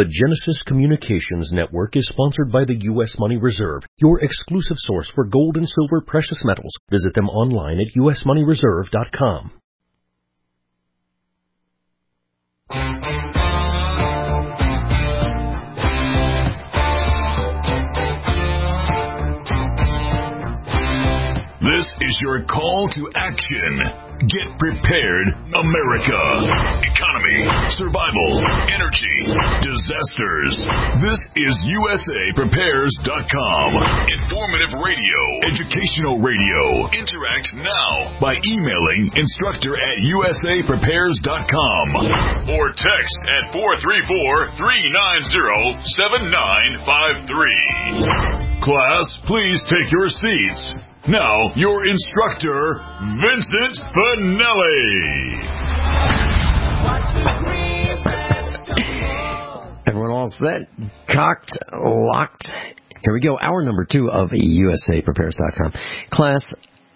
The Genesis Communications Network is sponsored by the U.S. Money Reserve, your exclusive source for gold and silver precious metals. Visit them online at usmoneyreserve.com. This is your call to action. Get prepared, America. Economy, survival, energy, disasters. This is USAPrepares.com. Informative radio, educational radio. Interact now by emailing instructor@USAPrepares.com or text at 434-390-7953. Class, please take your seats. Now, your instructor, Vincent Finelli. Everyone all set? Cocked, locked. Here we go. Hour number 2 of USAPrepares.com. Class,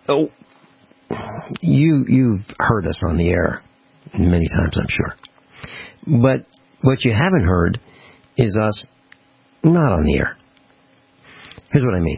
you've heard us on the air many times, I'm sure. But what you haven't heard is us not on the air. Here's what I mean.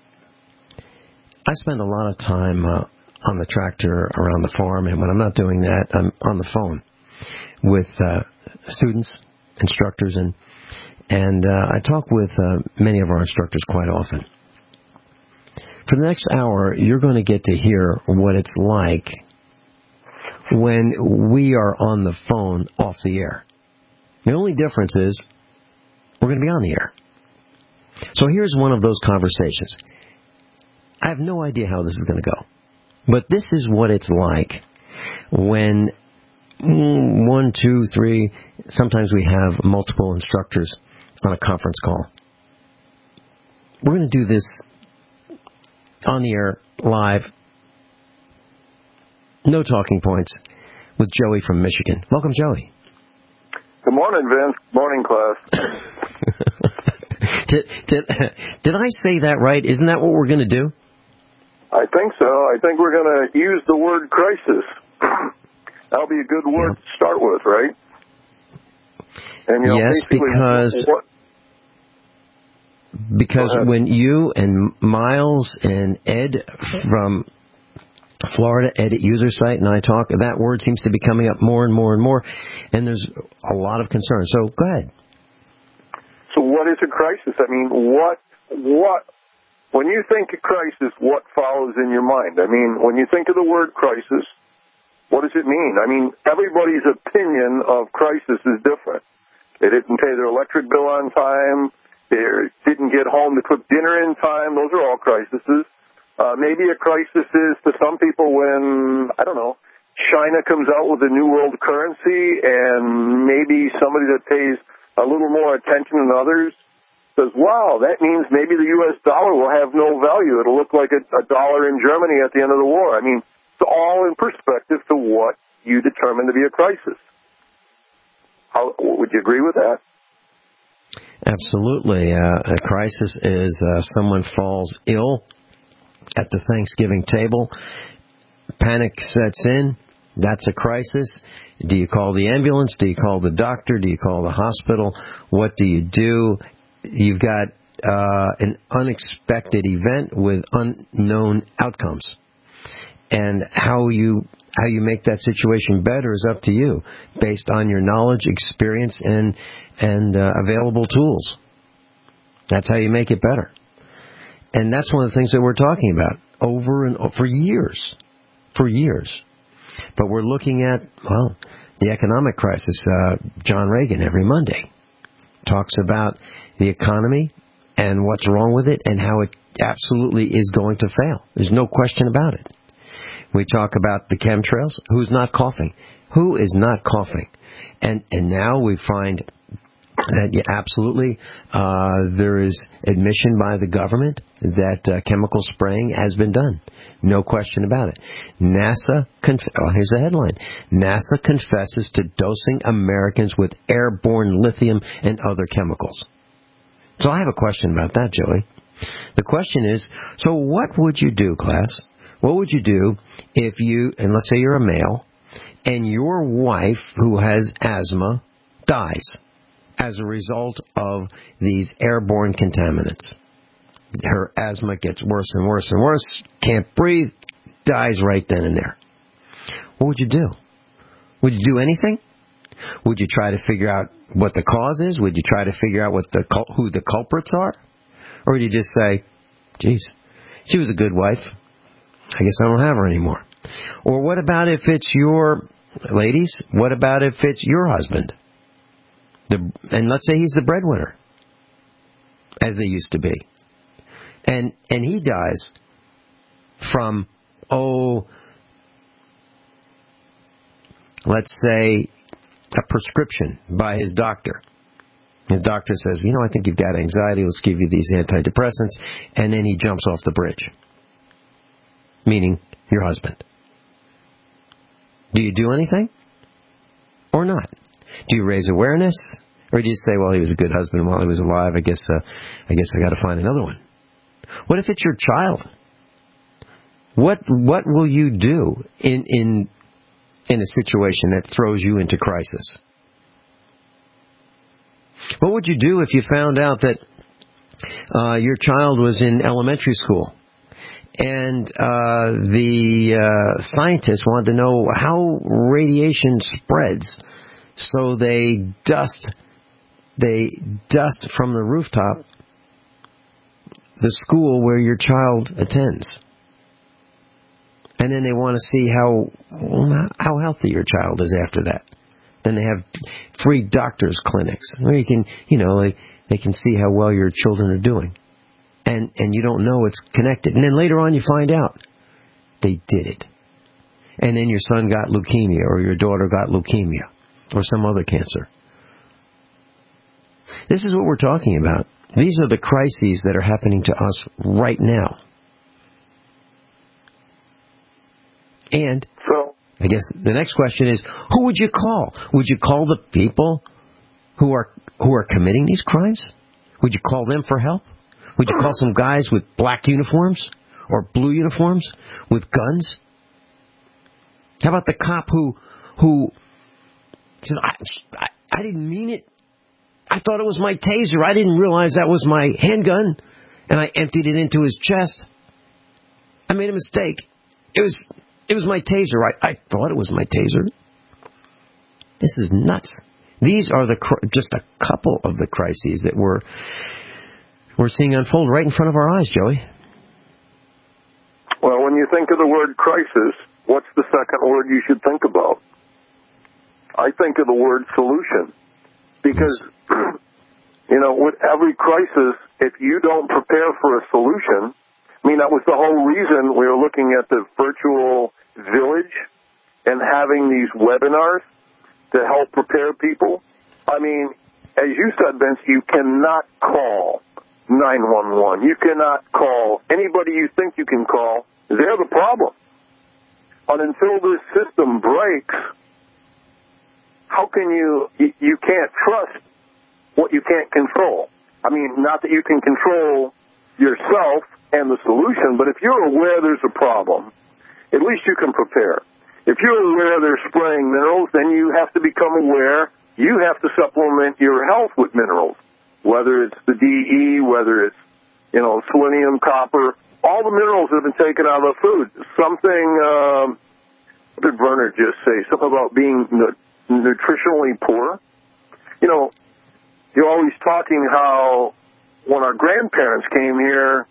I spend a lot of time on the tractor around the farm, and when I'm not doing that, I'm on the phone with students, instructors, and I talk with many of our instructors quite often. For the next hour, you're going to get to hear what it's like when we are on the phone off the air. The only difference is we're going to be on the air. So here's one of those conversations. I have no idea how this is going to go. But this is what it's like when 1, 2, 3, sometimes we have multiple instructors on a conference call. We're going to do this on the air, live, no talking points, with Joey from Michigan. Welcome, Joey. Good morning, Vince. Morning, class. Did I say that right? Isn't that what we're going to do? I think so. I think we're going to use the word crisis. That'll be a good word to start with, right? And, yes, because when you and Miles and Ed from Florida, Ed at User Site, and I talk, that word seems to be coming up more and more and more, and there's a lot of concern. So go ahead. So what is a crisis? I mean, what when you think of crisis, what follows in your mind? I mean, when you think of the word crisis, what does it mean? I mean, everybody's opinion of crisis is different. They didn't pay their electric bill on time. They didn't get home to cook dinner in time. Those are all crises. Maybe a crisis is to some people when, I don't know, China comes out with a new world currency and maybe somebody that pays a little more attention than others says, wow, that means maybe the U.S. dollar will have no value. It'll look like a dollar in Germany at the end of the war. I mean, it's all in perspective to what you determine to be a crisis. Would you agree with that? Absolutely. A crisis is someone falls ill at the Thanksgiving table. Panic sets in. That's a crisis. Do you call the ambulance? Do you call the doctor? Do you call the hospital? What do you do? You've got an unexpected event with unknown outcomes. And how you make that situation better is up to you, based on your knowledge, experience, and available tools. That's how you make it better. And that's one of the things that we're talking about over and over, for years. But we're looking at, well, the economic crisis. John Reagan every Monday talks about the economy and what's wrong with it and how it absolutely is going to fail. There's no question about it. We talk about the chemtrails. Who's not coughing? Who is not coughing? And now we find that absolutely there is admission by the government that chemical spraying has been done. No question about it. NASA, here's the headline. NASA confesses to dosing Americans with airborne lithium and other chemicals. So I have a question about that, Joey. The question is, so what would you do, class? What would you do if you, and let's say you're a male, and your wife, who has asthma, dies? as a result of these airborne contaminants. Her asthma gets worse and worse and worse, can't breathe, dies right then and there. What would you do? Would you do anything? Would you try to figure out what the cause is? Would you try to figure out who the culprits are? Or would you just say, geez, she was a good wife. I guess I don't have her anymore. Or what about if it's your, ladies, what about if it's your husband? And let's say he's the breadwinner, as they used to be. And he dies from, let's say, a prescription by his doctor. His doctor says, I think you've got anxiety, let's give you these antidepressants, and then he jumps off the bridge. Meaning, your husband. Do you do anything? Or not? Do you raise awareness? Or do you say, well, he was a good husband while he was alive, I guess I got to find another one? What if it's your child? What will you do in a situation that throws you into crisis? What would you do if you found out that your child was in elementary school and the scientists wanted to know how radiation spreads, so they dust from the rooftop the school where your child attends? And then they want to see how healthy your child is after that. Then they have free doctors' clinics where you can, they can see how well your children are doing. And you don't know it's connected. And then later on you find out they did it. And then your son got leukemia, or your daughter got leukemia, or some other cancer. This is what we're talking about. These are the crises that are happening to us right now. And I guess the next question is, who would you call? Would you call the people who are committing these crimes? Would you call them for help? Would you call some guys with black uniforms or blue uniforms with guns? How about the cop who says, I didn't mean it. I thought it was my taser. I didn't realize that was my handgun, and I emptied it into his chest. I made a mistake. It was my taser. I thought it was my taser. This is nuts. These are just a couple of the crises that we're seeing unfold right in front of our eyes, Joey. Well, when you think of the word crisis, what's the second word you should think about? I think of the word solution. Because, with every crisis, if you don't prepare for a solution, that was the whole reason we were looking at the virtual village and having these webinars to help prepare people. As you said, Vince, you cannot call 911. You cannot call anybody you think you can call. They're the problem. And until this system breaks, how can you can't trust what you can't control. Not that you can control yourself and the solution, but if you're aware there's a problem, at least you can prepare. If you're aware they're spraying minerals, then you have to become aware you have to supplement your health with minerals, whether it's the DE, whether it's, selenium, copper, all the minerals that have been taken out of the food. What did Werner just say? Something about being nutritionally poor. You're always talking how when our grandparents came here,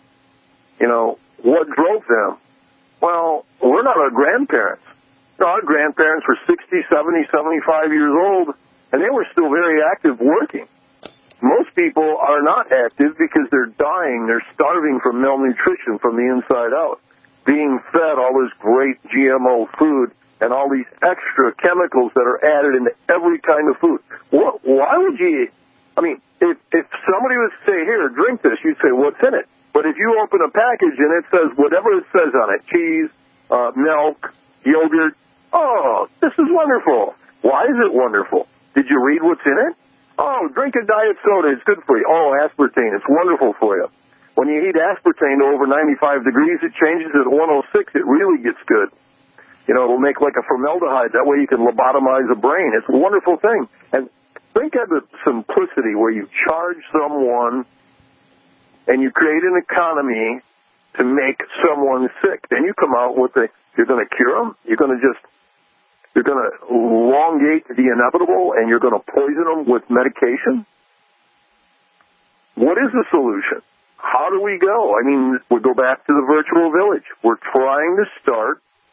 what drove them? Well, we're not our grandparents. Our grandparents were 60, 70, 75 years old, and they were still very active working. Most people are not active because they're dying. They're starving from malnutrition from the inside out, being fed all this great GMO food and all these extra chemicals that are added into every kind of food. Why would you... if somebody would say, here, drink this, you'd say, what's in it? But if you open a package and it says whatever it says on it, cheese, milk, yogurt, this is wonderful. Why is it wonderful? Did you read what's in it? Drink a diet soda, it's good for you. Aspartame, it's wonderful for you. When you heat aspartame to over 95 degrees, it changes at 106, it really gets good. It'll make like a formaldehyde. That way you can lobotomize the brain. It's a wonderful thing. And Think of the simplicity where you charge someone and you create an economy to make someone sick. Then you come out with you're going to cure them? You're going to elongate the inevitable and you're going to poison them with medication? What is the solution? How do we go? I mean, we go back to the virtual village. We're trying to start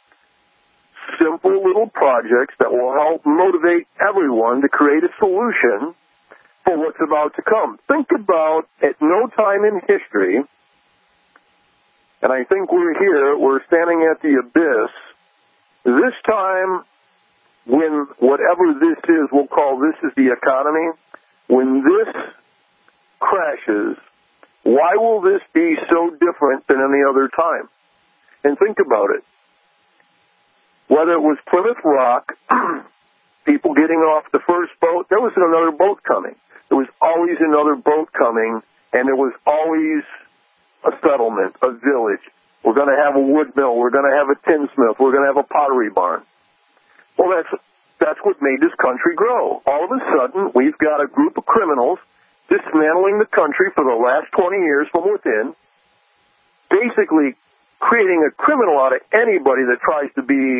simple little projects that will help motivate everyone to create a solution for what's about to come. Think about, at no time in history, and I think we're standing at the abyss, this time when whatever this is, we'll call this is the economy, when this crashes, why will this be so different than any other time? And think about it. Whether it was Plymouth Rock, people getting off the first boat, there was another boat coming. There was always another boat coming, and there was always a settlement, a village. We're going to have a wood mill. We're going to have a tinsmith. We're going to have a pottery barn. Well, that's what made this country grow. All of a sudden, we've got a group of criminals dismantling the country for the last 20 years from within, basically creating a criminal out of anybody that tries to be,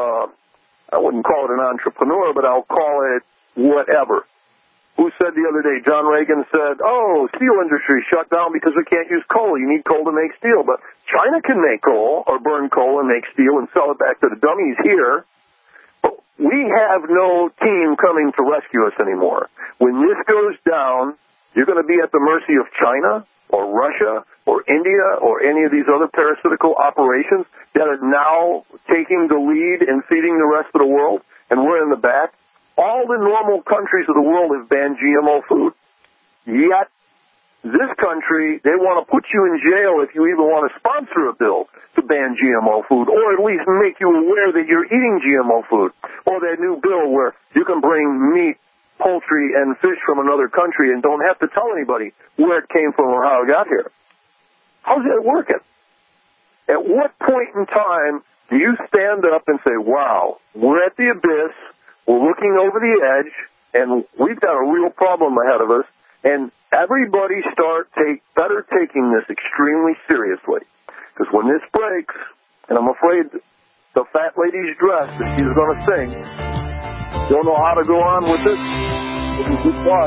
I wouldn't call it an entrepreneur, but I'll call it whatever. Who said the other day, John Reagan said, steel industry shut down because we can't use coal. You need coal to make steel. But China can make coal or burn coal and make steel and sell it back to the dummies here. But we have no team coming to rescue us anymore. When this goes down, you're going to be at the mercy of China or Russia or India or any of these other parasitical operations that are now taking the lead and feeding the rest of the world, and we're in the back. All the normal countries of the world have banned GMO food. Yet, this country, they want to put you in jail if you even want to sponsor a bill to ban GMO food, or at least make you aware that you're eating GMO food. Or that new bill where you can bring meat, poultry, and fish from another country and don't have to tell anybody where it came from or how it got here. How's that working? At what point in time do you stand up and say, wow, we're at the abyss, we're looking over the edge, and we've got a real problem ahead of us, and everybody better taking this extremely seriously. Because when this breaks, and I'm afraid the fat lady's dress that she's going to sing, don't know how to go on with this. It was good luck.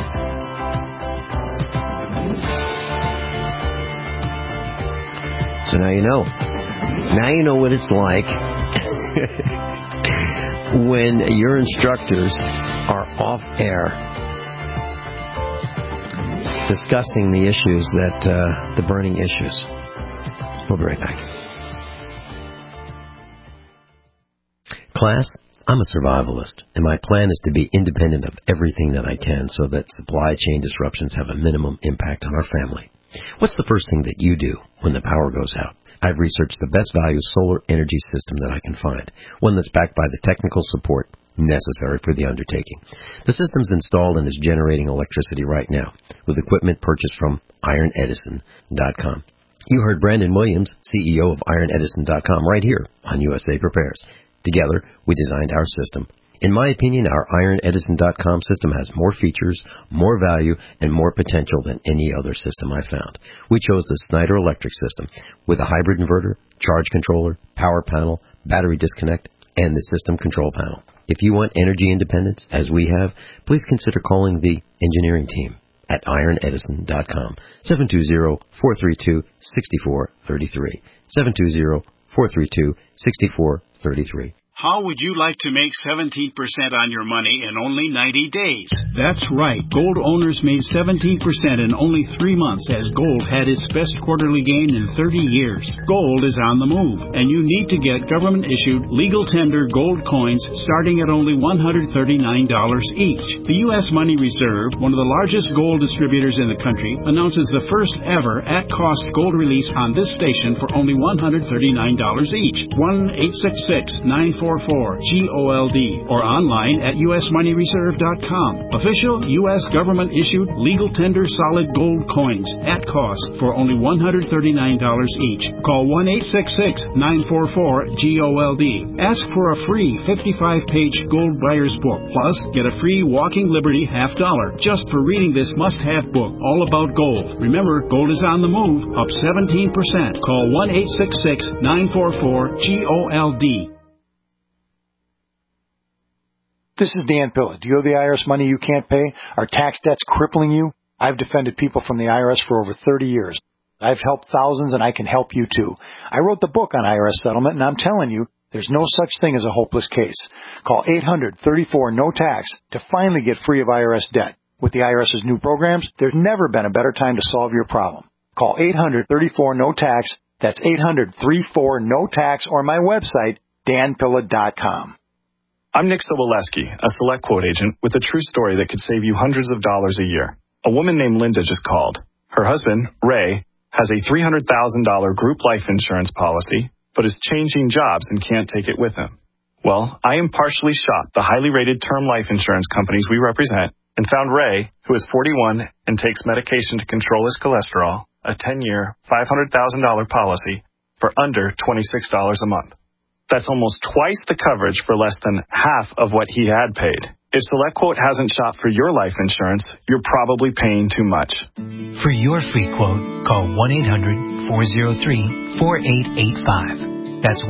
So now you know. Now you know what it's like when your instructors are off air discussing the issues the burning issues. We'll be right back. Class, I'm a survivalist, and my plan is to be independent of everything that I can so that supply chain disruptions have a minimum impact on our family. What's the first thing that you do when the power goes out? I've researched the best value solar energy system that I can find, one that's backed by the technical support necessary for the undertaking. The system's installed and is generating electricity right now with equipment purchased from IronEdison.com. You heard Brandon Williams, CEO of IronEdison.com, right here on USA Prepares. Together, we designed our system. In my opinion, our IronEdison.com system has more features, more value, and more potential than any other system I've found. We chose the Snyder Electric system with a hybrid inverter, charge controller, power panel, battery disconnect, and the system control panel. If you want energy independence, as we have, please consider calling the engineering team at IronEdison.com, 720-432-6433, 720-432-6433. How would you like to make 17% on your money in only 90 days? That's right. Gold owners made 17% in only 3 months as gold had its best quarterly gain in 30 years. Gold is on the move, and you need to get government-issued, legal tender gold coins starting at only $139 each. The U.S. Money Reserve, one of the largest gold distributors in the country, announces the first ever at-cost gold release on this station for only $139 each. 1-866-940 944-GOLD or online at usmoneyreserve.com. Official U.S. government-issued legal tender solid gold coins at cost for only $139 each. Call 1-866-944-GOLD. Ask for a free 55-page gold buyer's book. Plus, get a free Walking Liberty $50 just for reading this must-have book all about gold. Remember, gold is on the move, up 17%. Call 1-866-944-GOLD. This is Dan Pilla. Do you owe the IRS money you can't pay? Are tax debts crippling you? I've defended people from the IRS for over 30 years. I've helped thousands, and I can help you too. I wrote the book on IRS settlement, and I'm telling you, there's no such thing as a hopeless case. Call 800-34-NO-TAX to finally get free of IRS debt. With the IRS's new programs, there's never been a better time to solve your problem. Call 800-34-NO-TAX. That's 800-34-NO-TAX, or my website, danpilla.com. I'm Nick Soboleski, a Select Quote agent with a true story that could save you hundreds of dollars a year. A woman named Linda just called. Her husband, Ray, has a $300,000 group life insurance policy, but is changing jobs and can't take it with him. Well, I impartially shopped the highly rated term life insurance companies we represent and found Ray, who is 41 and takes medication to control his cholesterol, a 10-year, $500,000 policy for under $26 a month. That's almost twice the coverage for less than half of what he had paid. If SelectQuote hasn't shopped for your life insurance, you're probably paying too much. For your free quote, call 1-800-403-4885. That's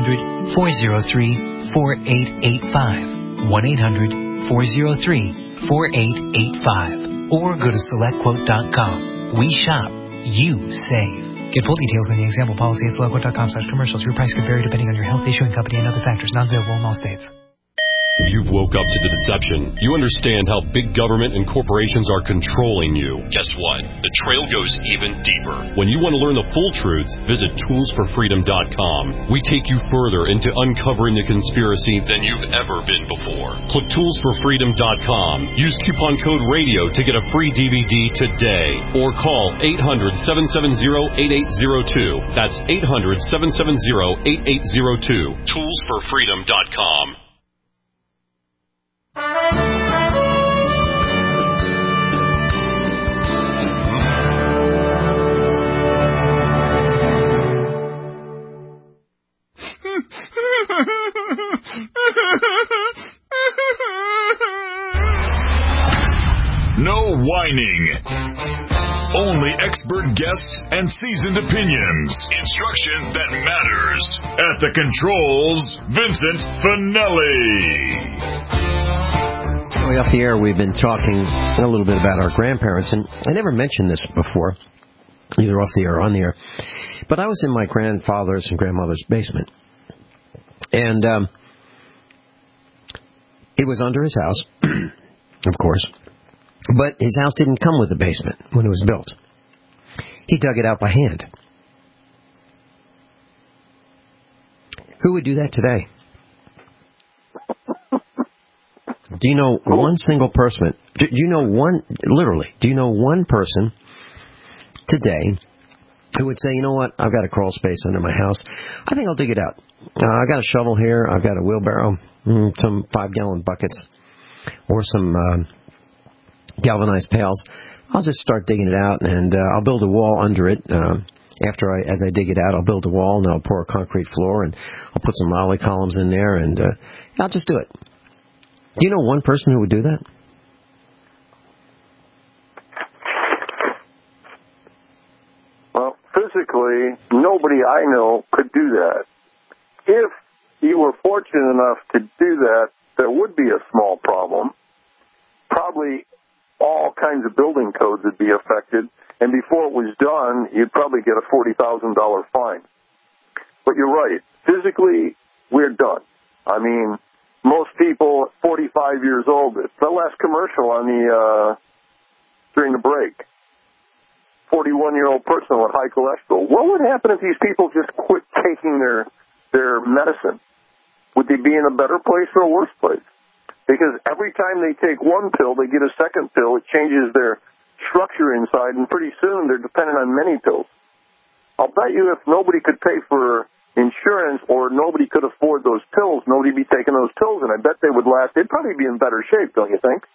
1-800-403-4885. 1-800-403-4885. Or go to SelectQuote.com. We shop. You save. Get full details in the example policy at SelectQuote.com/commercials. Your price could vary depending on your health, issuing company, and other factors. Not available in all states. You've woke up to the deception. You understand how big government and corporations are controlling you. Guess what? The trail goes even deeper. When you want to learn the full truth, visit toolsforfreedom.com. We take you further into uncovering the conspiracy than you've ever been before. Click toolsforfreedom.com. Use coupon code RADIO to get a free DVD today. Or call 800-770-8802. That's 800-770-8802. Toolsforfreedom.com. No whining. Only expert guests and seasoned opinions. Instruction that matters. At the controls, Vincent Finelli. Way off the air, we've been talking a little bit about our grandparents, and I never mentioned this before, either off the air or on the air, but I was in my grandfather's and grandmother's basement, and it was under his house, of course, but his house didn't come with a basement when it was built. He dug it out by hand. Who would do that today? Do you know one single person? Do you know one person today who would say, you know what, I've got a crawl space under my house. I think I'll dig it out. I've got a shovel here. I've got a wheelbarrow, some 5-gallon buckets, or some galvanized pails. I'll just start digging it out, and I'll build a wall under it. As I dig it out, I'll build a wall, and I'll pour a concrete floor, and I'll put some lolly columns in there, and I'll just do it. Do you know one person who would do that? Well, physically, nobody I know could do that. If you were fortunate enough to do that, there would be a small problem. Probably all kinds of building codes would be affected, and before it was done, you'd probably get a $40,000 fine. But you're right. Physically, we're done. I mean, most people, 45 years old, the last commercial on during the break, 41-year-old person with high cholesterol. What would happen if these people just quit taking their medicine? Would they be in a better place or a worse place? Because every time they take one pill, they get a second pill. It changes their structure inside, and pretty soon they're dependent on many pills. I'll bet you if nobody could pay for insurance, or nobody could afford those pills, nobody would be taking those pills, and I bet they would last. They'd probably be in better shape, don't you think?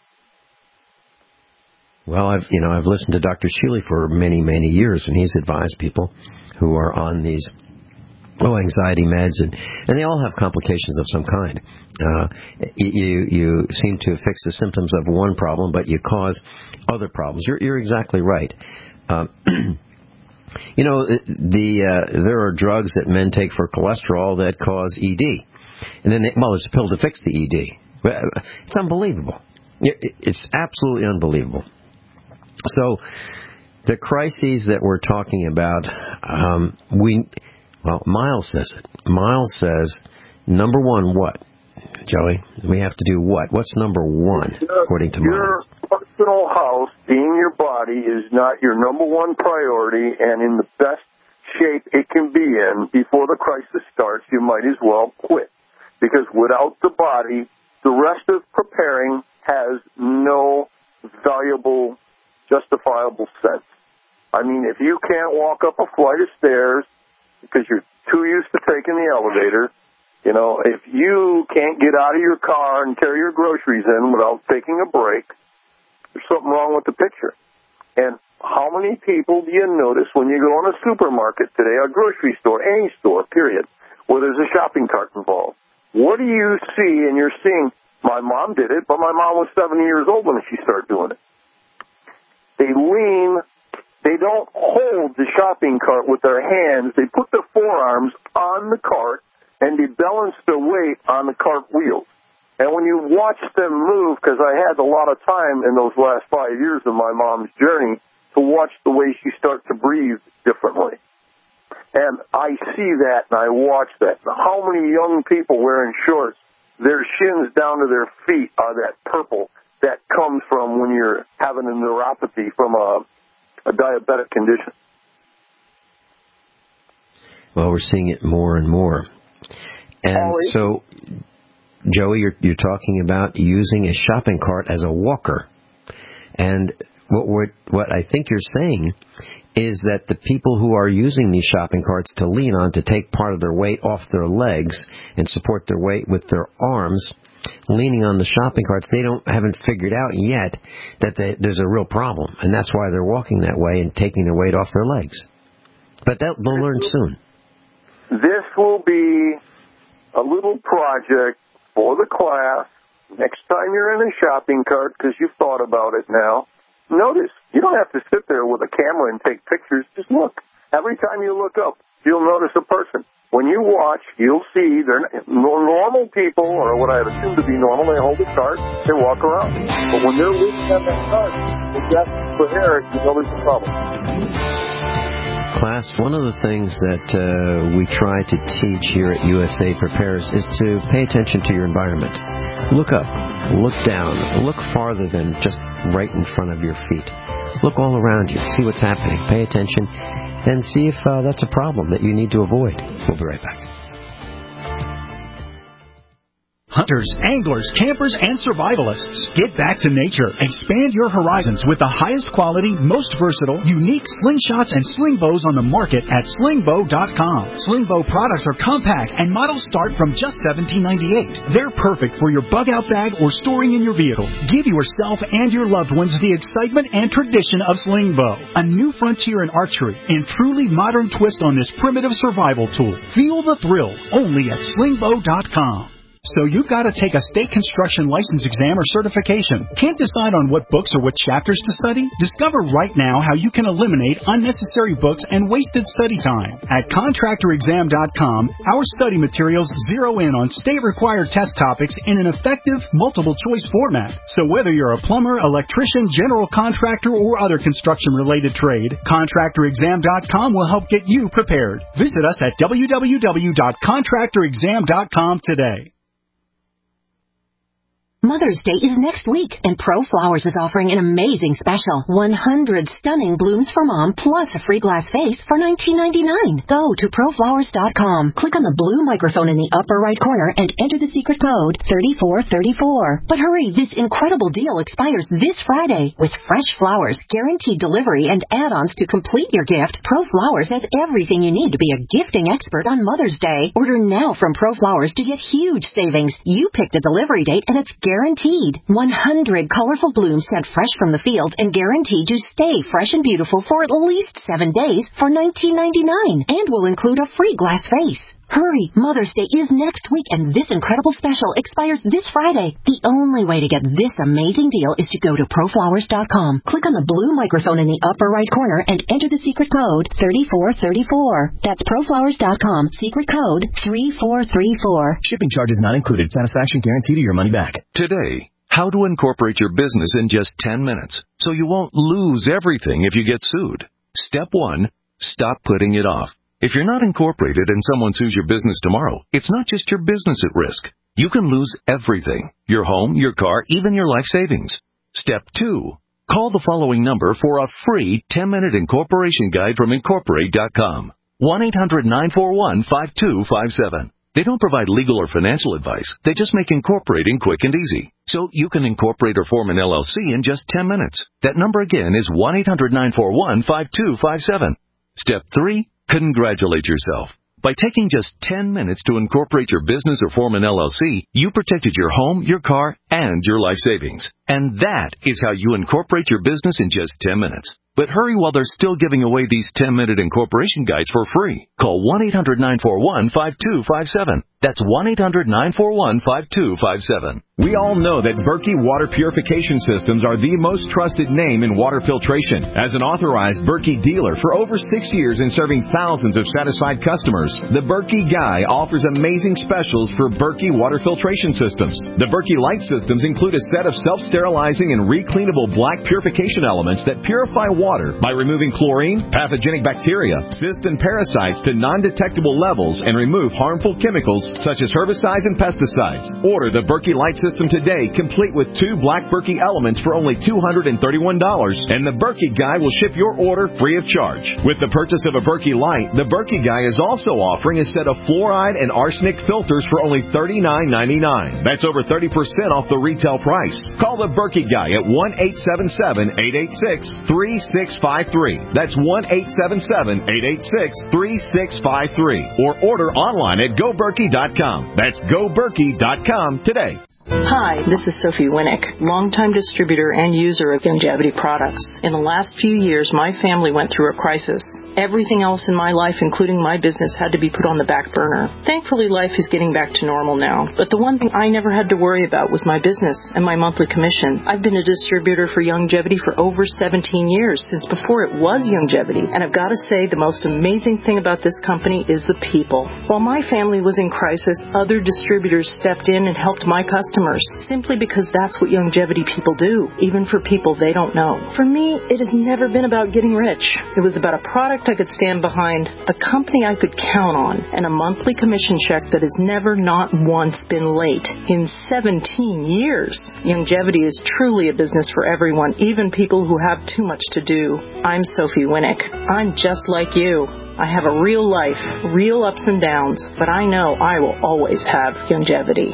Well, I've listened to Dr. Shealy for many, many years, and he's advised people who are on these anxiety meds, and they all have complications of some kind. You seem to fix the symptoms of one problem, but you cause other problems. You're exactly right. There are drugs that men take for cholesterol that cause ED, and then there's a pill to fix the ED. It's unbelievable. It's absolutely unbelievable. So the crises that we're talking about, Miles says it. Miles says, number one, what? Joey, we have to do what? What's number one, according to Miles? Your personal house, being your body, is not your number one priority, and in the best shape it can be in before the crisis starts, you might as well quit. Because without the body, the rest of preparing has no valuable, justifiable sense. I mean, if you can't walk up a flight of stairs because you're too used to taking the elevator, if you can't get out of your car and carry your groceries in without taking a break, there's something wrong with the picture. And how many people do you notice when you go in a supermarket today, a grocery store, any store, period, where there's a shopping cart involved? What do you see? And you're seeing, my mom did it, but my mom was 70 years old when she started doing it. They don't hold the shopping cart with their hands. They put their forearms on the cart, and they balance their weight on the cart wheels. And when you watch them move, because I had a lot of time in those last 5 years of my mom's journey to watch the way she starts to breathe differently. And I see that, and I watch that. How many young people wearing shorts, their shins down to their feet are that purple that comes from when you're having a neuropathy from a diabetic condition. Well, we're seeing it more and more. And so, Joey, you're talking about using a shopping cart as a walker. And what I think you're saying is that the people who are using these shopping carts to lean on to take part of their weight off their legs and support their weight with their arms, leaning on the shopping carts, they haven't figured out yet that there's a real problem, and that's why they're walking that way and taking their weight off their legs. But they'll learn soon. This will be a little project for the class next time you're in a shopping cart, because you've thought about it now. Notice, you don't have to sit there with a camera and take pictures. Just look. Every time you look up, you'll notice a person. When you watch, you'll see they're normal people, or what I assume to be normal. They hold a cart, they walk around. But when they're looking at that cart, if that's for air, you know there's a problem. Class, one of the things that we try to teach here at USA Prepares is to pay attention to your environment. Look up, look down, look farther than just right in front of your feet. Look all around you, see what's happening, pay attention, and see if that's a problem that you need to avoid. We'll be right back. Hunters, anglers, campers, and survivalists. Get back to nature. Expand your horizons with the highest quality, most versatile, unique slingshots and sling bows on the market at slingbow.com. Slingbow products are compact and models start from just $17.98. They're perfect for your bug-out bag or storing in your vehicle. Give yourself and your loved ones the excitement and tradition of Slingbow, a new frontier in archery and truly modern twist on this primitive survival tool. Feel the thrill only at slingbow.com. So you've got to take a state construction license exam or certification. Can't decide on what books or what chapters to study? Discover right now how you can eliminate unnecessary books and wasted study time. At contractorexam.com, our study materials zero in on state-required test topics in an effective, multiple-choice format. So whether you're a plumber, electrician, general contractor, or other construction-related trade, contractorexam.com will help get you prepared. Visit us at www.contractorexam.com today. Mother's Day is next week, and ProFlowers is offering an amazing special. 100 stunning blooms for Mom, plus a free glass vase for $19.99. Go to ProFlowers.com. Click on the blue microphone in the upper right corner and enter the secret code 3434. But hurry, this incredible deal expires this Friday. With fresh flowers, guaranteed delivery, and add-ons to complete your gift, ProFlowers has everything you need to be a gifting expert on Mother's Day. Order now from ProFlowers to get huge savings. You pick the delivery date, and it's guaranteed. 100 colorful blooms sent fresh from the field and guaranteed to stay fresh and beautiful for at least 7 days for $19.99 and will include a free glass vase. Hurry, Mother's Day is next week, and this incredible special expires this Friday. The only way to get this amazing deal is to go to ProFlowers.com. Click on the blue microphone in the upper right corner and enter the secret code 3434. That's ProFlowers.com, secret code 3434. Shipping charges not included. Satisfaction guaranteed or your money back. Today, how to incorporate your business in just 10 minutes so you won't lose everything if you get sued. Step 1, stop putting it off. If you're not incorporated and someone sues your business tomorrow, it's not just your business at risk. You can lose everything: your home, your car, even your life savings. Step 2, call the following number for a free 10-minute incorporation guide from Incorporate.com. 1-800-941-5257. They don't provide legal or financial advice. They just make incorporating quick and easy. So you can incorporate or form an LLC in just 10 minutes. That number again is 1-800-941-5257. Step 3, congratulate yourself. By taking just 10 minutes to incorporate your business or form an LLC, you protected your home, your car, and your life savings. And that is how you incorporate your business in just 10 minutes. But hurry while they're still giving away these 10-minute incorporation guides for free. Call 1-800-941-5257. That's 1-800-941-5257. We all know that Berkey Water Purification Systems are the most trusted name in water filtration. As an authorized Berkey dealer for over 6 years and serving thousands of satisfied customers, the Berkey Guy offers amazing specials for Berkey Water Filtration Systems. The Berkey Light Systems include a set of self-sterilizing and recleanable black purification elements that purify water by removing chlorine, pathogenic bacteria, cysts, and parasites to non-detectable levels and remove harmful chemicals such as herbicides and pesticides. Order the Berkey Light System today, complete with 2 black Berkey elements for only $231, and the Berkey Guy will ship your order free of charge. With the purchase of a Berkey Light, the Berkey Guy is also offering a set of fluoride and arsenic filters for only $39.99. That's over 30% off the retail price. Call the Berkey Guy at 1-877-886-3653. That's 1-877-886-3653. Or order online at GoBerkey.com. That's GoBerkey.com today. Hi, this is Sophie Winnick, longtime distributor and user of Youngevity products. In the last few years, my family went through a crisis. Everything else in my life, including my business, had to be put on the back burner. Thankfully, life is getting back to normal now. But the one thing I never had to worry about was my business and my monthly commission. I've been a distributor for Youngevity for over 17 years, since before it was Youngevity. And I've got to say, the most amazing thing about this company is the people. While my family was in crisis, other distributors stepped in and helped my customers, simply because that's what Youngevity people do, even for people they don't know. For me, it has never been about getting rich. It was about a product I could stand behind, a company I could count on, and a monthly commission check that has never not once been late in 17 years. Youngevity is truly a business for everyone, even people who have too much to do. I'm Sophie Winnick. I'm just like you. I have a real life, real ups and downs, but I know I will always have Youngevity.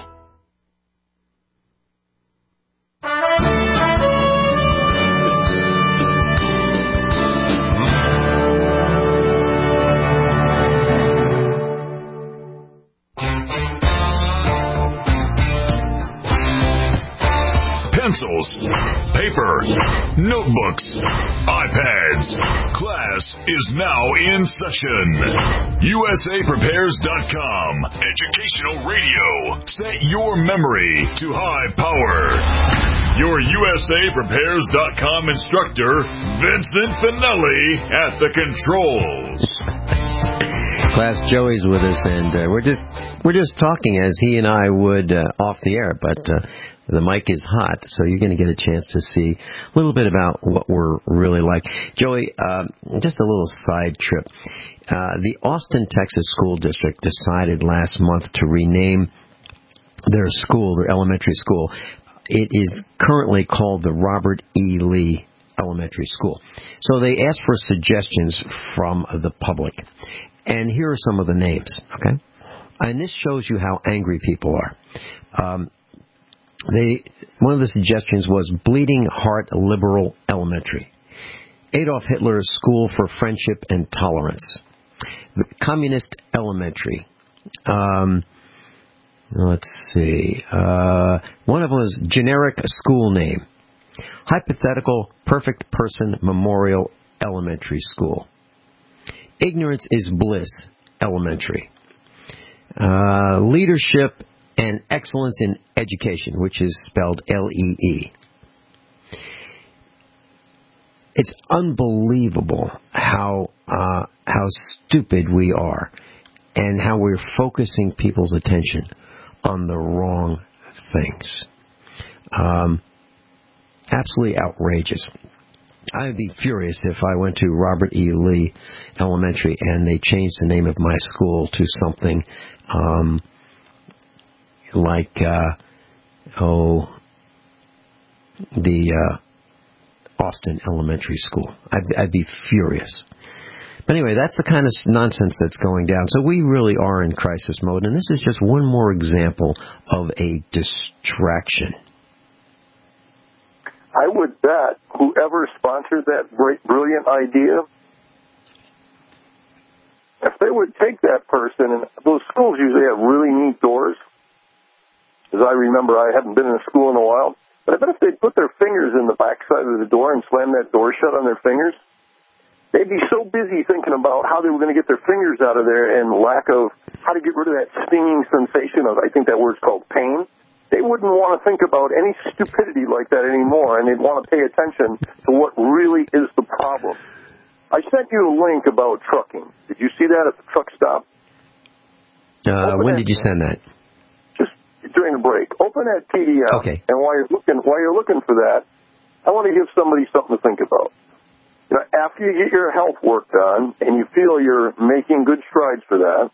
Pencils, paper, notebooks, iPads. Class is now in session. USAPrepares.com. Educational radio. Set your memory to high power. Your USAPrepares.com instructor, Vincent Finelli, at the controls. Class, Joey's with us, and we're just talking as he and I would off the air, but the mic is hot, so you're going to get a chance to see a little bit about what we're really like. Joey, just a little side trip. The Austin, Texas School District decided last month to rename their school, their elementary school, It is currently called the Robert E. Lee Elementary School. So they asked for suggestions from the public. And here are some of the names, okay? And this shows you how angry people are. One of the suggestions was Bleeding Heart Liberal Elementary. Adolf Hitler School for Friendship and Tolerance. The Communist Elementary. Let's see. One of them was generic school name. Hypothetical Perfect Person Memorial Elementary School. Ignorance is Bliss Elementary. Leadership and Excellence in Education, which is spelled L-E-E. It's unbelievable how stupid we are and how we're focusing people's attention on the wrong things. Absolutely outrageous. I would be furious if I went to Robert E. Lee Elementary and they changed the name of my school to something like, the Austin Elementary School. I'd be furious. But anyway, that's the kind of nonsense that's going down. So we really are in crisis mode, and this is just one more example of a distraction. I would bet whoever sponsored that great, brilliant idea, if they would take that person, and those schools usually have really neat doors. As I remember, I haven't been in a school in a while, but I bet if they'd put their fingers in the backside of the door and slam that door shut on their fingers, they'd be so busy thinking about how they were going to get their fingers out of there and lack of how to get rid of that stinging sensation of, I think that word's called pain. They wouldn't want to think about any stupidity like that anymore, and they'd want to pay attention to what really is the problem. I sent you a link about trucking. Did you see that at the truck stop? When did you send that? Just during the break. Open that PDF. Okay. And while you're looking for that, I want to give somebody something to think about. You know, after you get your health work done and you feel you're making good strides for that,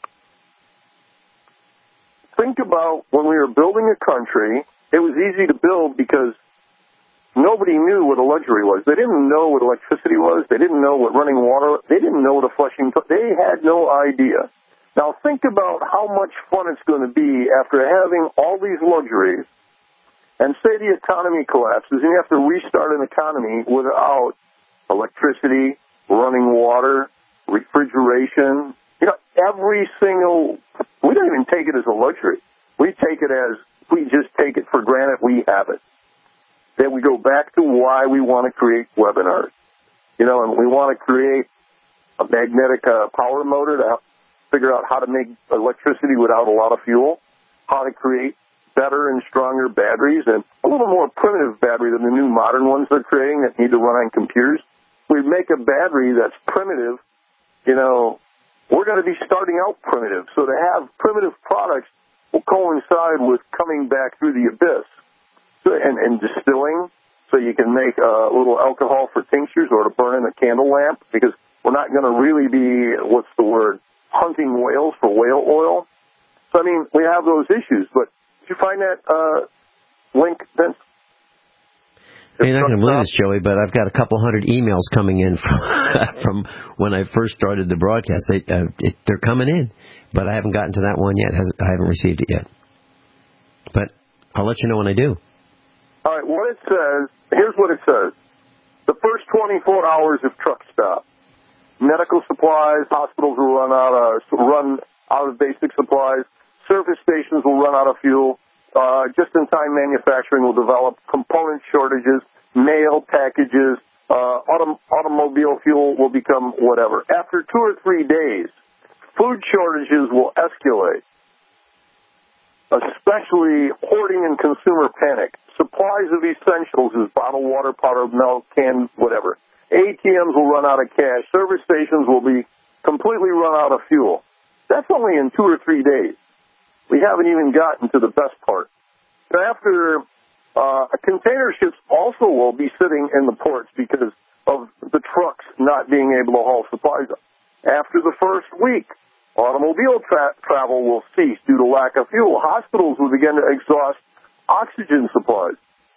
think about when we were building a country, it was easy to build because nobody knew what a luxury was. They didn't know what electricity was. They didn't know what running water. They didn't know what a flushing. They had no idea. Now think about how much fun it's going to be after having all these luxuries, and say the economy collapses and you have to restart an economy without electricity, running water, refrigeration. You know, every single. We don't even take it as a luxury. We just take it for granted we have it. Then we go back to why we want to create webinars. You know, and we want to create a magnetic power motor to figure out how to make electricity without a lot of fuel, how to create better and stronger batteries, and a little more primitive battery than the new modern ones they're creating that need to run on computers. We make a battery that's primitive. You know, we're going to be starting out primitive. So to have primitive products will coincide with coming back through the abyss. And distilling, so you can make a little alcohol for tinctures or to burn in a candle lamp, because we're not going to really be, hunting whales for whale oil. So, I mean, we have those issues. But did you find that link, Vince? You're not going to believe this, Joey, but I've got a couple hundred emails coming in from when I first started the broadcast. They're coming in, but I haven't gotten to that one yet. I haven't received it yet. But I'll let you know when I do. All right, what it says, here's what it says. The first 24 hours of truck stop. Medical supplies, hospitals will run out of basic supplies. Service stations will run out of fuel. Just-in-time manufacturing will develop. Component shortages, mail packages, automobile fuel will become whatever. After 2 or 3 days, food shortages will escalate, especially hoarding and consumer panic. Supplies of essentials is bottled water, powdered milk, canned whatever. ATMs will run out of cash. Service stations will be completely run out of fuel. That's only in 2 or 3 days. We haven't even gotten to the best part. After container ships also will be sitting in the ports because of the trucks not being able to haul supplies. After the first week, automobile travel will cease due to lack of fuel. Hospitals will begin to exhaust oxygen supplies.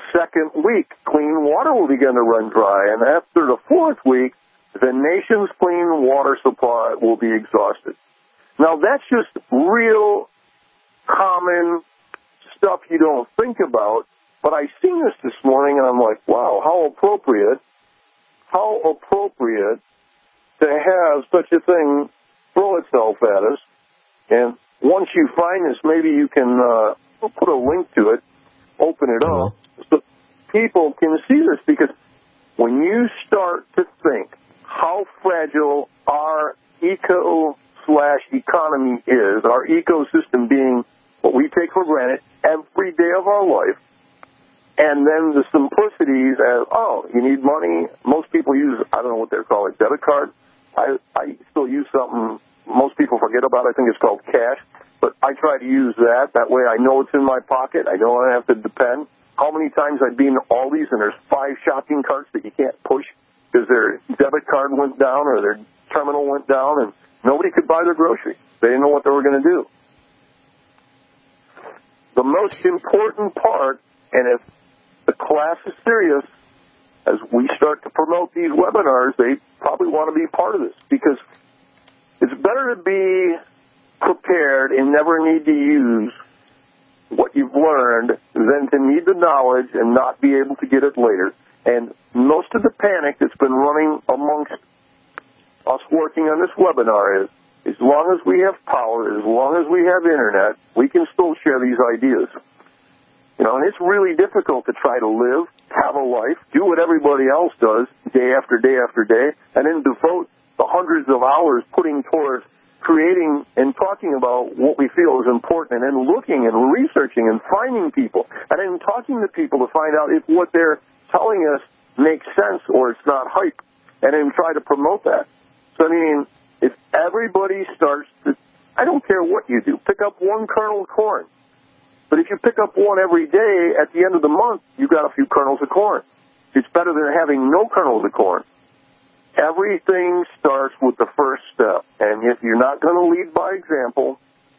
second week, clean water will begin to run dry. And after the fourth week, the nation's clean water supply will be exhausted. Now, that's just real common stuff you don't think about. But I seen this morning, and I'm like, wow, how appropriate to have such a thing throw itself at us. And once you find this, maybe you can put a link to it, open it up, so people can see this. Because when you start to think how fragile our eco/economy is, our ecosystem being what we take for granted every day of our life, and then the simplicities as, oh, you need money. Most people use, I don't know what they're called, a debit card. I still use something most people forget about. I think it's called cash. But I try to use that. That way I know it's in my pocket. I know I have to depend. How many times I've been to Aldi's and there's 5 shopping carts that you can't push because their debit card went down or their terminal went down and nobody could buy their groceries. They didn't know what they were going to do. The most important part, and if the class is serious, as we start to promote these webinars, they probably want to be part of this, because it's better to be prepared and never need to use what you've learned than to need the knowledge and not be able to get it later. And most of the panic that's been running amongst us working on this webinar is, as long as we have power, as long as we have internet, we can still share these ideas. You know, and it's really difficult to try to live, have a life, do what everybody else does day after day after day, and then devote the hundreds of hours putting towards creating and talking about what we feel is important, and then looking and researching and finding people, and then talking to people to find out if what they're telling us makes sense or it's not hype, and then try to promote that. So, I mean, if everybody starts to, I don't care what you do, pick up one kernel of corn. But if you pick up one every day, at the end of the month, you've got a few kernels of corn. It's better than having no kernels of corn. Everything starts with the first step. And if you're not going to lead by example,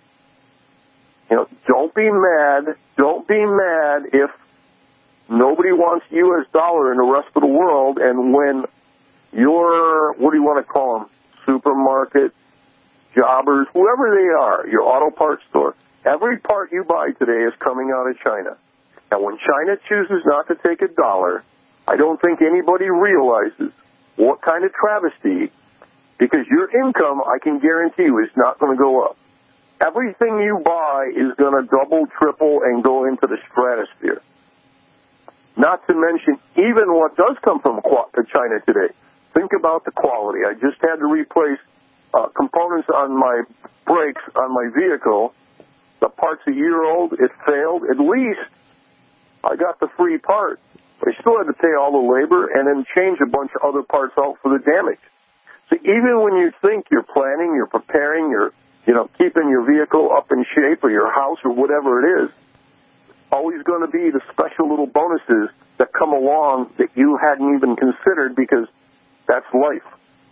you know, don't be mad. Don't be mad if nobody wants U.S. dollar in the rest of the world, and when your, what do you want to call them, supermarket, jobbers, whoever they are, your auto parts store, every part you buy today is coming out of China. And when China chooses not to take $1, I don't think anybody realizes what kind of travesty, because your income, I can guarantee you, is not going to go up. Everything you buy is going to double, triple, and go into the stratosphere. Not to mention even what does come from China today. Think about the quality. I just had to replace components on my brakes on my vehicle. The part's a year old. It failed. At least I got the free part. I still had to pay all the labor and then change a bunch of other parts out for the damage. So even when you think you're planning, you're preparing, you're, you know, keeping your vehicle up in shape or your house or whatever it is, always going to be the special little bonuses that come along that you hadn't even considered, because that's life.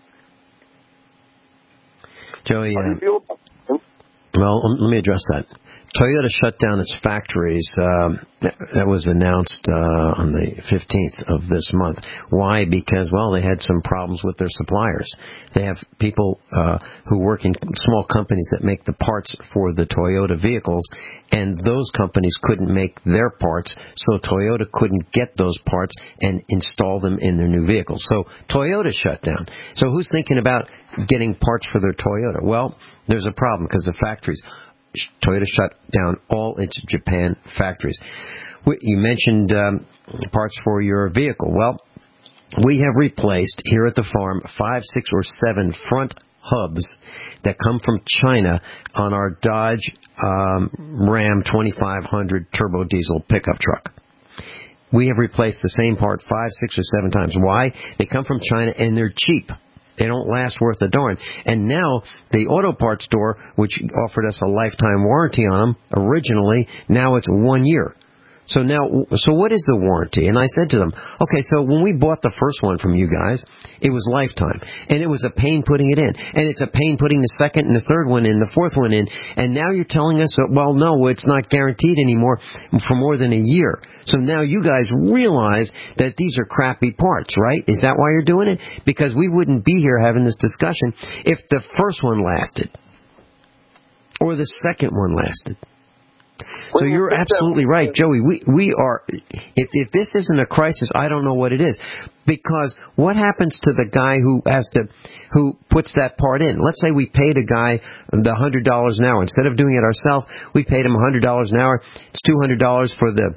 Joey, well, let me address that. Toyota shut down its factories. That was announced on the 15th of this month. Why? Because, well, they had some problems with their suppliers. They have people who work in small companies that make the parts for the Toyota vehicles, and those companies couldn't make their parts, so Toyota couldn't get those parts and install them in their new vehicles. So Toyota shut down. So who's thinking about getting parts for their Toyota? Well, there's a problem because the factories. Toyota shut down all its Japan factories. You mentioned parts for your vehicle. Well, we have replaced here at the farm 5, 6, or 7 front hubs that come from China on our Dodge Ram 2500 turbo diesel pickup truck. We have replaced the same part 5, 6, or 7 times. Why? They come from China and they're cheap. They don't last worth a darn. And now the auto parts store, which offered us a lifetime warranty on them originally, now it's 1 year. So what is the warranty? And I said to them, okay, so when we bought the first one from you guys, it was lifetime. And it was a pain putting it in. And it's a pain putting the second and the third one in, the fourth one in. And now you're telling us, well, no, it's not guaranteed anymore for more than a year. So now you guys realize that these are crappy parts, right? Is that why you're doing it? Because we wouldn't be here having this discussion if the first one lasted. Or the second one lasted. So you're absolutely right, Joey. We are, if this isn't a crisis, I don't know what it is. Because what happens to the guy who puts that part in? Let's say we paid a guy the $100 an hour. Instead of doing it ourselves, we paid him $100 an hour. It's $200 for the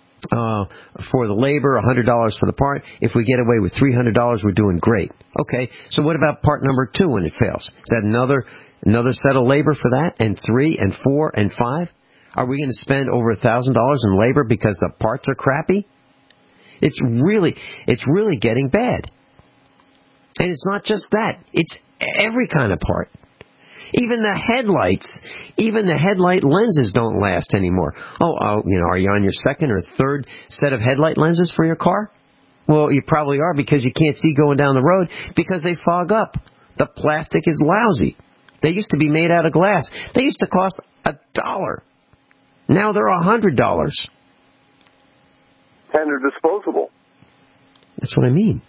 labor, $100 for the part. If we get away with $300, we're doing great. Okay, so what about part number 2 when it fails? Is that another set of labor for that? And 3 and 4 and 5? Are we going to spend over $1,000 in labor because the parts are crappy? It's really getting bad. And it's not just that. It's every kind of part. Even the headlight lenses don't last anymore. Are you on your second or third set of headlight lenses for your car? Well, you probably are, because you can't see going down the road because they fog up. The plastic is lousy. They used to be made out of glass. They used to cost $1. Now they're $100. And they're disposable. That's what I mean.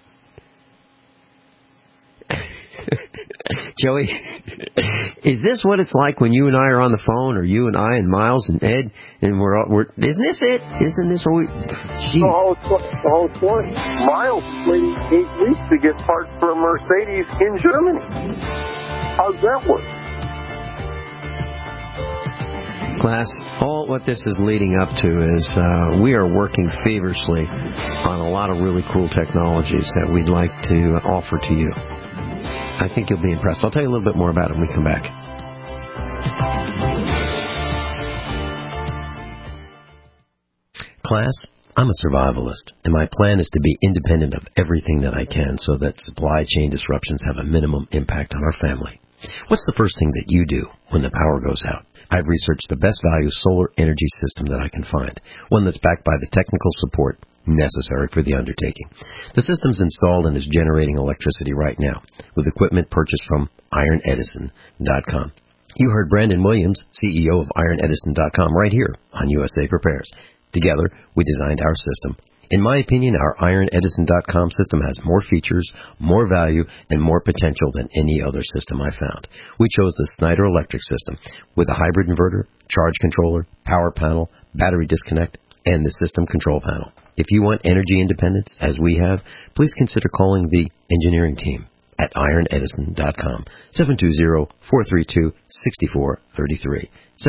Joey, is this what it's like when you and I are on the phone, or you and I and Miles and Ed, and we're isn't this it? Isn't this what we... Jeez. The whole point. Miles is waiting 8 weeks to get parts for a Mercedes in Germany. How's that work? Class, all what this is leading up to is we are working feverishly on a lot of really cool technologies that we'd like to offer to you. I think you'll be impressed. I'll tell you a little bit more about it when we come back. Class, I'm a survivalist, and my plan is to be independent of everything that I can so that supply chain disruptions have a minimum impact on our family. What's the first thing that you do when the power goes out? I've researched the best value solar energy system that I can find, one that's backed by the technical support necessary for the undertaking. The system's installed and is generating electricity right now with equipment purchased from IronEdison.com. You heard Brandon Williams, CEO of IronEdison.com, right here on USA Prepares. Together, we designed our system. In my opinion, our IronEdison.com system has more features, more value, and more potential than any other system I found. We chose the Snyder Electric system with a hybrid inverter, charge controller, power panel, battery disconnect, and the system control panel. If you want energy independence, as we have, please consider calling the engineering team at IronEdison.com, 720-432-6433,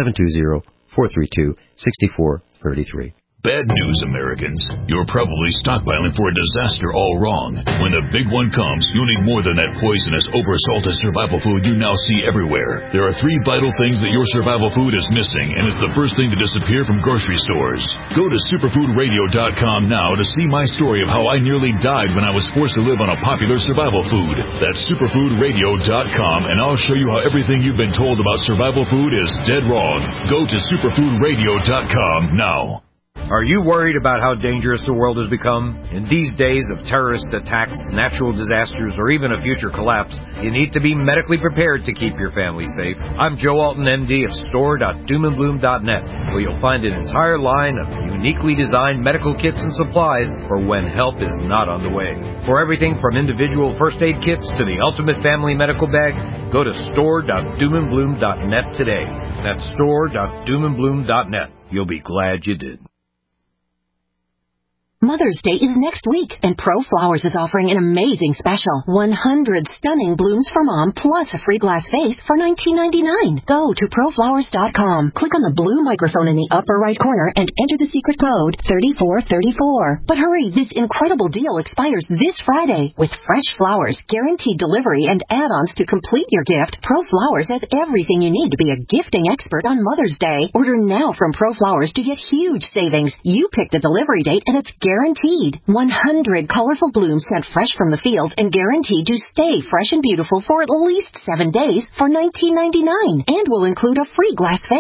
720-432-6433. Bad news, Americans. You're probably stockpiling for a disaster all wrong. When the big one comes, you'll need more than that poisonous, oversalted survival food you now see everywhere. There are 3 vital things that your survival food is missing, and it's the first thing to disappear from grocery stores. Go to superfoodradio.com now to see my story of how I nearly died when I was forced to live on a popular survival food. That's superfoodradio.com, and I'll show you how everything you've been told about survival food is dead wrong. Go to superfoodradio.com now. Are you worried about how dangerous the world has become? In these days of terrorist attacks, natural disasters, or even a future collapse, you need to be medically prepared to keep your family safe. I'm Joe Alton, MD of store.doomandbloom.net, where you'll find an entire line of uniquely designed medical kits and supplies for when help is not on the way. For everything from individual first aid kits to the ultimate family medical bag, go to store.doomandbloom.net today. That's store.doomandbloom.net. You'll be glad you did. Mother's Day is next week, and ProFlowers is offering an amazing special. 100 stunning blooms for Mom, plus a free glass vase for $19.99. Go to ProFlowers.com. Click on the blue microphone in the upper right corner and enter the secret code 3434. But hurry, this incredible deal expires this Friday. With fresh flowers, guaranteed delivery, and add-ons to complete your gift, ProFlowers has everything you need to be a gifting expert on Mother's Day. Order now from ProFlowers to get huge savings. You pick the delivery date, and it's guaranteed. 100 colorful blooms sent fresh from the fields and guaranteed to stay fresh and beautiful for at least 7 days for $19.99, and will include a free glass vase.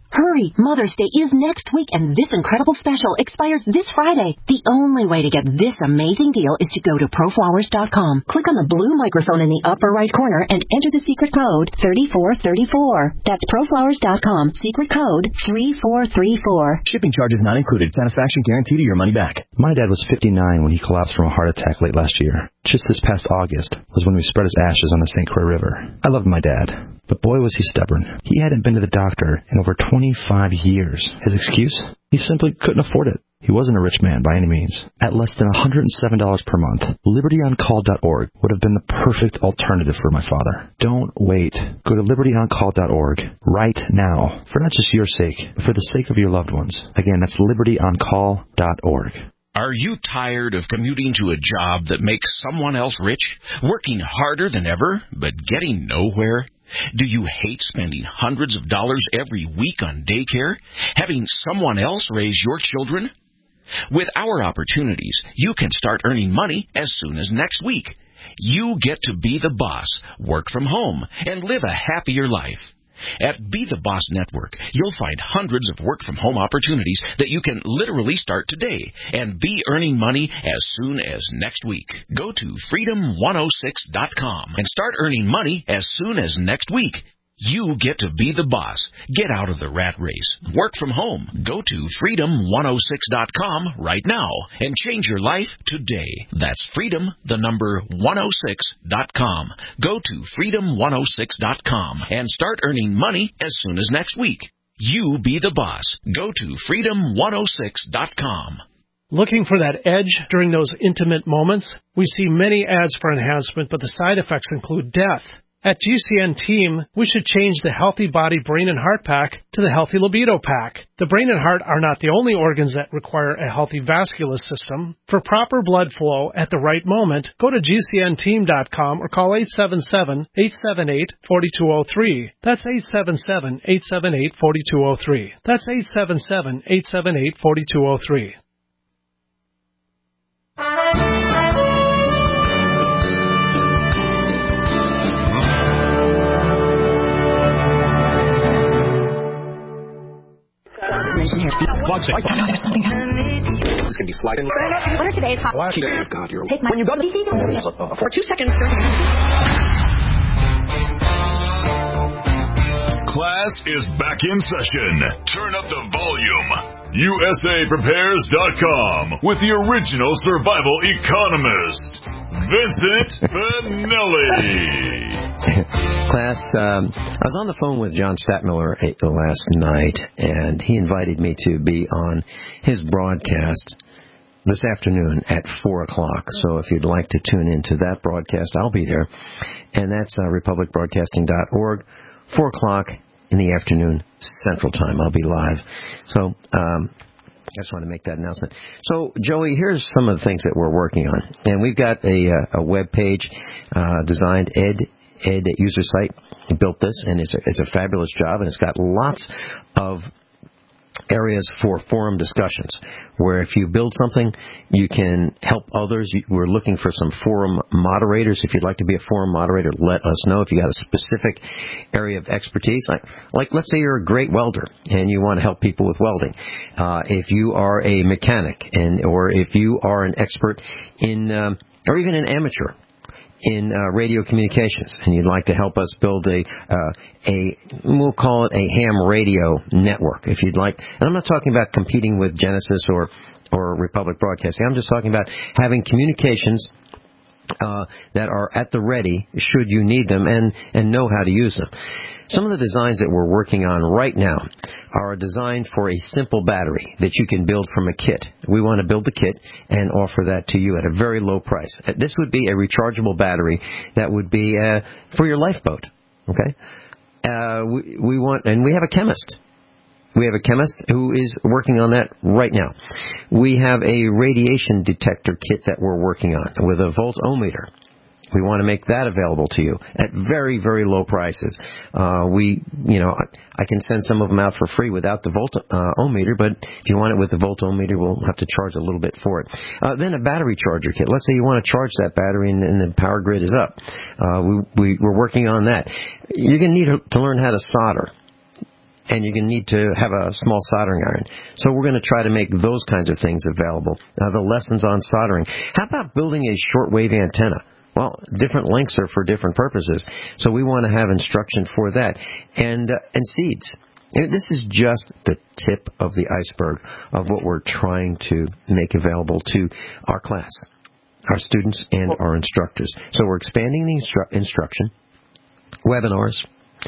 Hurry, Mother's Day is next week, and this incredible special expires this Friday. The only way to get this amazing deal is to go to proflowers.com. Click on the blue microphone in the upper right corner and enter the secret code 3434. That's proflowers.com, secret code 3434. Shipping charges not included. Satisfaction guarantee to your money back. My dad was 59 when he collapsed from a heart attack late last year. Just this past August was when we spread his ashes on the St. Croix River. I loved my dad, but boy was he stubborn. He hadn't been to the doctor in over 25 years. His excuse? He simply couldn't afford it. He wasn't a rich man by any means. At less than $107 per month, LibertyOnCall.org would have been the perfect alternative for my father. Don't wait. Go to LibertyOnCall.org right now, for not just your sake, but for the sake of your loved ones. Again, that's LibertyOnCall.org. Are you tired of commuting to a job that makes someone else rich, working harder than ever, but getting nowhere? Do you hate spending hundreds of dollars every week on daycare, having someone else raise your children? With our opportunities, you can start earning money as soon as next week. You get to be the boss, work from home, and live a happier life. At Be the Boss Network, you'll find hundreds of work-from-home opportunities that you can literally start today and be earning money as soon as next week. Go to freedom106.com and start earning money as soon as next week. You get to be the boss. Get out of the rat race. Work from home. Go to freedom106.com right now and change your life today. That's freedom106.com. Go to freedom106.com and start earning money as soon as next week. You be the boss. Go to freedom106.com. Looking for that edge during those intimate moments? We see many ads for enhancement, but the side effects include death. At GCN Team, we should change the Healthy Body, Brain, and Heart Pack to the Healthy Libido Pack. The brain and heart are not the only organs that require a healthy vascular system. For proper blood flow at the right moment, go to GCNteam.com or call 877-878-4203. That's 877-878-4203. That's 877-878-4203. It's going to be sliding. What are today's hot? God, you're... Take my... When you go to the... For 2 seconds. Class is back in session. Turn up the volume. USAPrepares.com with the original survival economist, Vincent Finelli. Class, I was on the phone with John Stadtmiller last night, and he invited me to be on his broadcast this afternoon at 4 o'clock. So if you'd like to tune into that broadcast, I'll be there. And that's republicbroadcasting.org, 4 o'clock in the afternoon, Central Time. I'll be live. So I just want to make that announcement. So, Joey, here's some of the things that we're working on. And we've got a web page designed. Ed at User Site built this, and it's a fabulous job, and it's got lots of areas for forum discussions, where if you build something, you can help others. We're looking for some forum moderators. If you'd like to be a forum moderator, let us know. If you got a specific area of expertise, like let's say you're a great welder and you want to help people with welding. If you are a mechanic, or if you are an expert in, or even an amateur in radio communications, and you'd like to help us build we'll call it a ham radio network, if you'd like. And I'm not talking about competing with Genesis or Republic Broadcasting. I'm just talking about having communications that are at the ready should you need them and know how to use them. Some of the designs that we're working on right now are designed for a simple battery that you can build from a kit. We want to build the kit and offer that to you at a very low price. This would be a rechargeable battery that would be for your lifeboat. Okay, we have a chemist. We have a chemist who is working on that right now. We have a radiation detector kit that we're working on with a voltometer. We want to make that available to you at very, very low prices. I can send some of them out for free without the voltometer, but if you want it with the voltometer, we'll have to charge a little bit for it. Then a battery charger kit. Let's say you want to charge that battery and the power grid is up. We're working on that. You're going to need to learn how to solder. and you're going to need to have a small soldering iron. So we're going to try to make those kinds of things available. The lessons on soldering. How about building a shortwave antenna? Well, different lengths are for different purposes, so we want to have instruction for that. And seeds. And this is just the tip of the iceberg of what we're trying to make available to our class, our students, and our instructors. So we're expanding the instruction, webinars,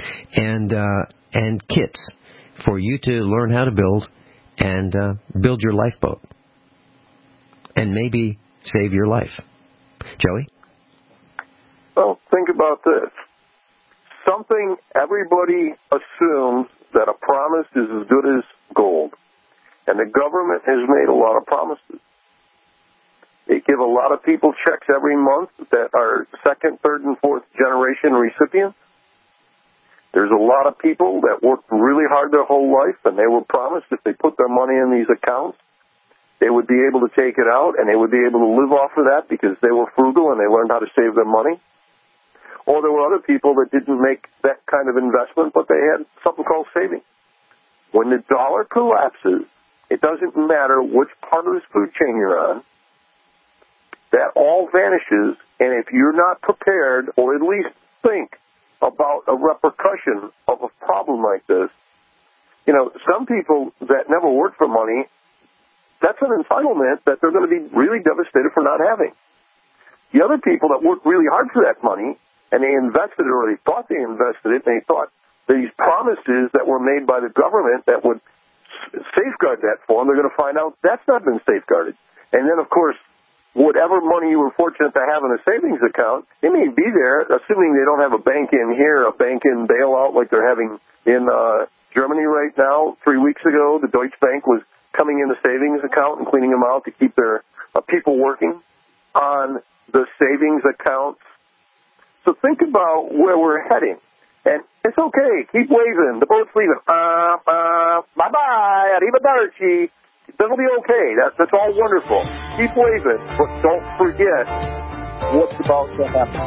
and kits for you to learn how to build and build your lifeboat and maybe save your life. Joey? Well, think about this. Something everybody assumes that a promise is as good as gold. And the government has made a lot of promises. They give a lot of people checks every month that are second, third, and fourth generation recipients. There's a lot of people that worked really hard their whole life, and they were promised if they put their money in these accounts, they would be able to take it out, and they would be able to live off of that because they were frugal and they learned how to save their money. Or there were other people that didn't make that kind of investment, but they had something called savings. When the dollar collapses, it doesn't matter which part of this food chain you're on, that all vanishes, and if you're not prepared, or at least think about a repercussion of a problem like this, you know, some people that never worked for money, that's an entitlement that they're going to be really devastated for not having. The other people that worked really hard for that money, and they invested it, or they thought they invested it, and they thought these promises that were made by the government that would safeguard that for them, they're going to find out that's not been safeguarded. And then, of course, whatever money you were fortunate to have in a savings account, it may be there, assuming they don't have a bank in here, a bank in bailout like they're having in Germany right now. 3 weeks ago, the Deutsche Bank was coming in the savings account and cleaning them out to keep their people working on the savings accounts. So think about where we're heading. And it's okay. Keep waving. The boat's leaving. Bye-bye. Arrivederci. That'll be okay. That's all wonderful. Keep waving, but don't forget what's about to happen.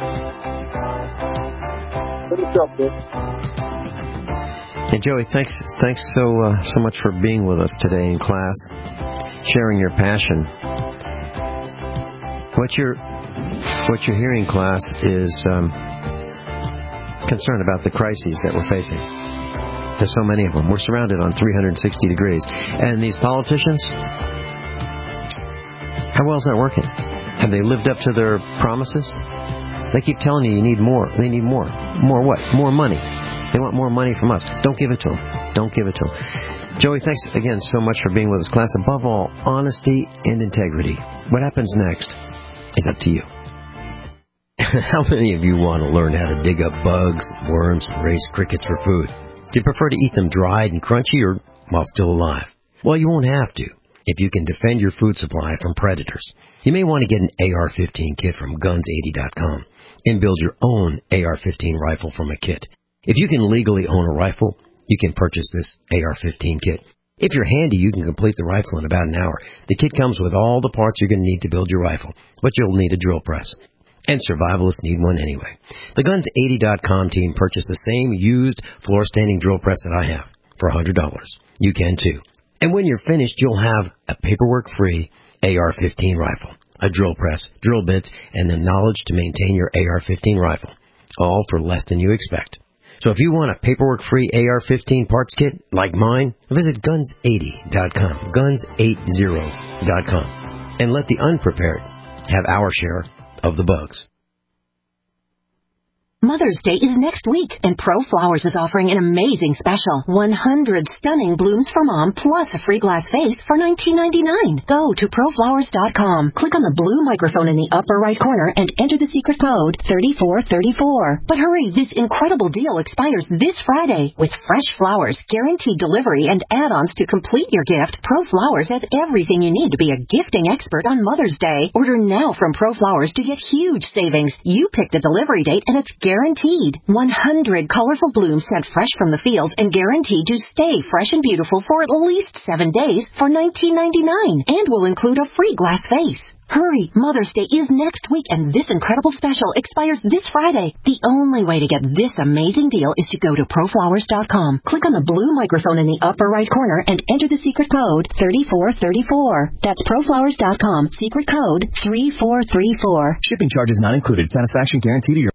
Finish up, Dick. Hey, Joey, thanks so much for being with us today in class, sharing your passion. What you're hearing, class, is concern about the crises that we're facing. There's so many of them. We're surrounded on 360 degrees. And these politicians, how well is that working? Have they lived up to their promises? They keep telling you need more. They need more. More what? More money. They want more money from us. Don't give it to them. Don't give it to them. Joey, thanks again so much for being with us, class. Above all, honesty and integrity. What happens next is up to you. How many of you want to learn how to dig up bugs, worms, and raise crickets for food? Do you prefer to eat them dried and crunchy or while still alive? Well, you won't have to if you can defend your food supply from predators. You may want to get an AR-15 kit from Guns80.com and build your own AR-15 rifle from a kit. If you can legally own a rifle, you can purchase this AR-15 kit. If you're handy, you can complete the rifle in about an hour. The kit comes with all the parts you're going to need to build your rifle, but you'll need a drill press. And survivalists need one anyway. The Guns80.com team purchased the same used floor-standing drill press that I have for $100. You can too. And when you're finished, you'll have a paperwork-free AR-15 rifle, a drill press, drill bits, and the knowledge to maintain your AR-15 rifle, all for less than you expect. So if you want a paperwork-free AR-15 parts kit like mine, visit Guns80.com, Guns80.com, and let the unprepared have our share of the bugs. Mother's Day is next week, and ProFlowers is offering an amazing special. 100 stunning blooms for Mom, plus a free glass vase for $19.99. Go to ProFlowers.com, click on the blue microphone in the upper right corner, and enter the secret code 3434. But hurry, this incredible deal expires this Friday. With fresh flowers, guaranteed delivery, and add-ons to complete your gift, ProFlowers has everything you need to be a gifting expert on Mother's Day. Order now from ProFlowers to get huge savings. You pick the delivery date, and it's guaranteed guaranteed. 100 colorful blooms sent fresh from the fields and guaranteed to stay fresh and beautiful for at least 7 days for $19.99 and will include a free glass vase. Hurry, Mother's Day is next week and this incredible special expires this Friday. The only way to get this amazing deal is to go to proflowers.com. Click on the blue microphone in the upper right corner and enter the secret code 3434. That's proflowers.com, secret code 3434. Shipping charges not included. Satisfaction guarantee to your